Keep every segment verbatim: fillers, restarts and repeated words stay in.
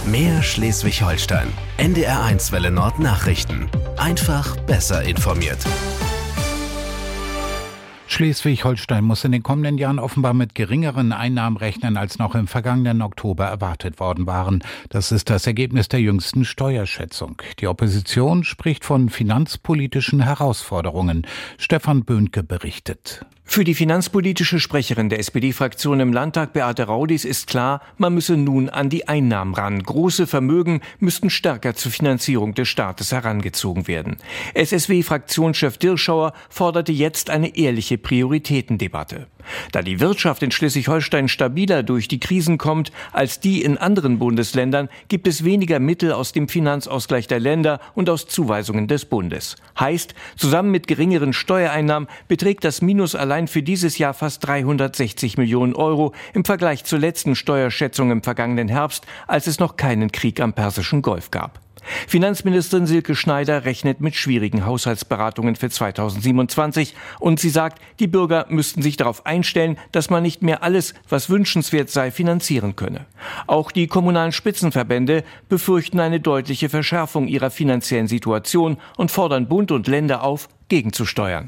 Mehr Schleswig-Holstein. N D R eins Welle Nord Nachrichten. Einfach besser informiert. Schleswig-Holstein muss in den kommenden Jahren offenbar mit geringeren Einnahmen rechnen, als noch im vergangenen Oktober erwartet worden waren. Das ist das Ergebnis der jüngsten Steuerschätzung. Die Opposition spricht von finanzpolitischen Herausforderungen. Stefan Böhnke berichtet. Für die finanzpolitische Sprecherin der S P D-Fraktion im Landtag, Beate Raudis, ist klar, man müsse nun an die Einnahmen ran. Große Vermögen müssten stärker zur Finanzierung des Staates herangezogen werden. S S W-Fraktionschef Dirschauer forderte jetzt eine ehrliche Prioritätendebatte. Da die Wirtschaft in Schleswig-Holstein stabiler durch die Krisen kommt als die in anderen Bundesländern, gibt es weniger Mittel aus dem Finanzausgleich der Länder und aus Zuweisungen des Bundes. Heißt, zusammen mit geringeren Steuereinnahmen beträgt das Minus allein für dieses Jahr fast dreihundertsechzig Millionen Euro im Vergleich zur letzten Steuerschätzung im vergangenen Herbst, als es noch keinen Krieg am Persischen Golf gab. Finanzministerin Silke Schneider rechnet mit schwierigen Haushaltsberatungen für zweitausendsiebenundzwanzig und sie sagt, die Bürger müssten sich darauf einstellen, dass man nicht mehr alles, was wünschenswert sei, finanzieren könne. Auch die kommunalen Spitzenverbände befürchten eine deutliche Verschärfung ihrer finanziellen Situation und fordern Bund und Länder auf, gegenzusteuern.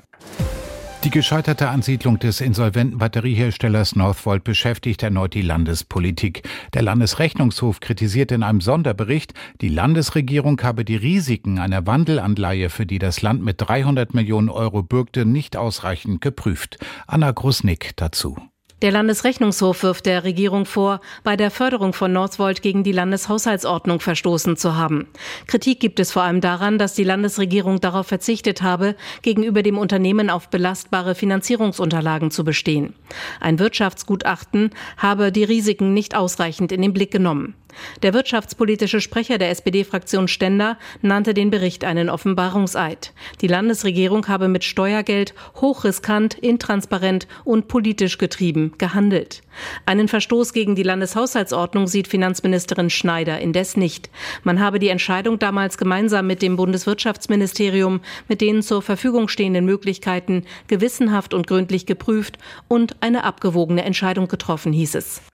Die gescheiterte Ansiedlung des insolventen Batterieherstellers Northvolt beschäftigt erneut die Landespolitik. Der Landesrechnungshof kritisiert in einem Sonderbericht, die Landesregierung habe die Risiken einer Wandelanleihe, für die das Land mit dreihundert Millionen Euro bürgte, nicht ausreichend geprüft. Anna Grusnick dazu. Der Landesrechnungshof wirft der Regierung vor, bei der Förderung von Northvolt gegen die Landeshaushaltsordnung verstoßen zu haben. Kritik gibt es vor allem daran, dass die Landesregierung darauf verzichtet habe, gegenüber dem Unternehmen auf belastbare Finanzierungsunterlagen zu bestehen. Ein Wirtschaftsgutachten habe die Risiken nicht ausreichend in den Blick genommen. Der wirtschaftspolitische Sprecher der S P D-Fraktion Stender nannte den Bericht einen Offenbarungseid. Die Landesregierung habe mit Steuergeld hochriskant, intransparent und politisch getrieben gehandelt. Einen Verstoß gegen die Landeshaushaltsordnung sieht Finanzministerin Schneider indes nicht. Man habe die Entscheidung damals gemeinsam mit dem Bundeswirtschaftsministerium mit den zur Verfügung stehenden Möglichkeiten gewissenhaft und gründlich geprüft und eine abgewogene Entscheidung getroffen, hieß es.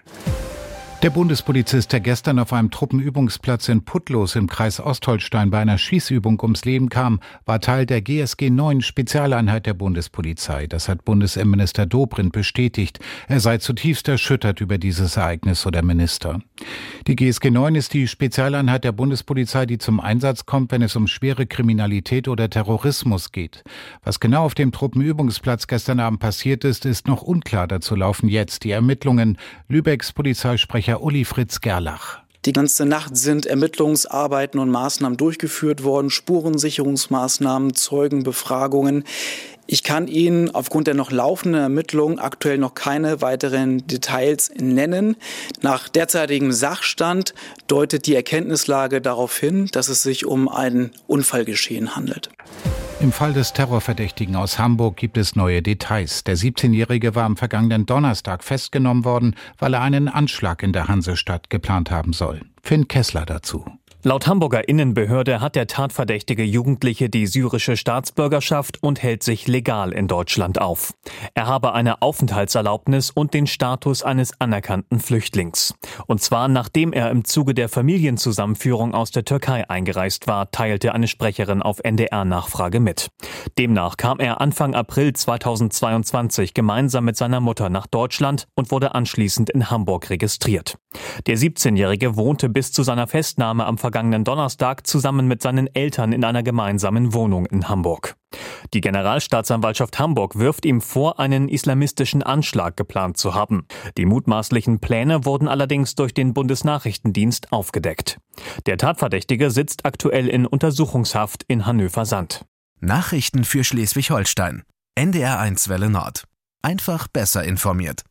Der Bundespolizist, der gestern auf einem Truppenübungsplatz in Puttlos im Kreis Ostholstein bei einer Schießübung ums Leben kam, war Teil der G S G neun Spezialeinheit der Bundespolizei. Das hat Bundesinnenminister Dobrindt bestätigt. Er sei zutiefst erschüttert über dieses Ereignis, so der Minister. Die G S G neun ist die Spezialeinheit der Bundespolizei, die zum Einsatz kommt, wenn es um schwere Kriminalität oder Terrorismus geht. Was genau auf dem Truppenübungsplatz gestern Abend passiert ist, ist noch unklar. Dazu laufen jetzt die Ermittlungen. Lübecks Polizeisprecher Uli Fritz Gerlach. Die ganze Nacht sind Ermittlungsarbeiten und Maßnahmen durchgeführt worden, Spurensicherungsmaßnahmen, Zeugenbefragungen. Ich kann Ihnen aufgrund der noch laufenden Ermittlungen aktuell noch keine weiteren Details nennen. Nach derzeitigem Sachstand deutet die Erkenntnislage darauf hin, dass es sich um ein Unfallgeschehen handelt. Im Fall des Terrorverdächtigen aus Hamburg gibt es neue Details. Der siebzehnjährige war am vergangenen Donnerstag festgenommen worden, weil er einen Anschlag in der Hansestadt geplant haben soll. Finn Kessler dazu. Laut Hamburger Innenbehörde hat der tatverdächtige Jugendliche die syrische Staatsbürgerschaft und hält sich legal in Deutschland auf. Er habe eine Aufenthaltserlaubnis und den Status eines anerkannten Flüchtlings. Und zwar nachdem er im Zuge der Familienzusammenführung aus der Türkei eingereist war, teilte eine Sprecherin auf N D R-Nachfrage mit. Demnach kam er Anfang April zweitausendzweiundzwanzig gemeinsam mit seiner Mutter nach Deutschland und wurde anschließend in Hamburg registriert. Der siebzehnjährige wohnte bis zu seiner Festnahme am vergangenen Donnerstag zusammen mit seinen Eltern in einer gemeinsamen Wohnung in Hamburg. Die Generalstaatsanwaltschaft Hamburg wirft ihm vor, einen islamistischen Anschlag geplant zu haben. Die mutmaßlichen Pläne wurden allerdings durch den Bundesnachrichtendienst aufgedeckt. Der Tatverdächtige sitzt aktuell in Untersuchungshaft in Hannöver-Sand. Nachrichten für Schleswig-Holstein. N D R eins Welle Nord. Einfach besser informiert.